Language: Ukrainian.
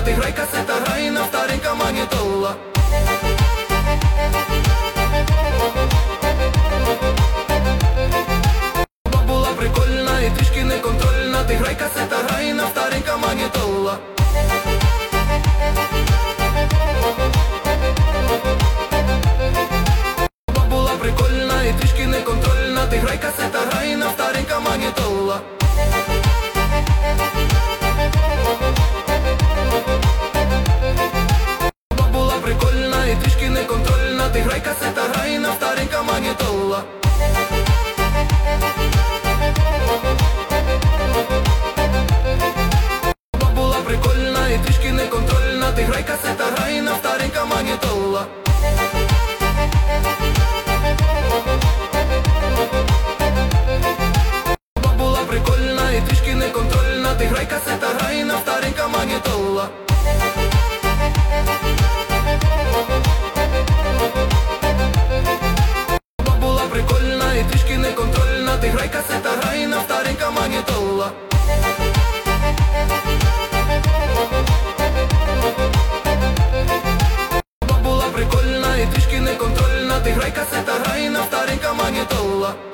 ти грай касета, грай на старенька магнітола. Була прикольна і трішки неконтрольна, ти грай касета, грай на старенька магнітола. Була прикольна і трішки неконтрольна, ти грай касета, грай на старенька магнітола. Була прикольна і трішки неконтрольна, ти грай касета, грай на старенька магнітола. Була прикольна і трішки неконтрольна, ти грай касета, грай на старенька магнітола. Була прикольна і трішки неконтрольна, ти грай касета, грай на старенька магнітола. Була прикольна і трішки неконтрольна, ти грай касета, грай на старенька магнітола. Була прикольна і трішки неконтрольна, ти грай касета, грай на старенька магнітола.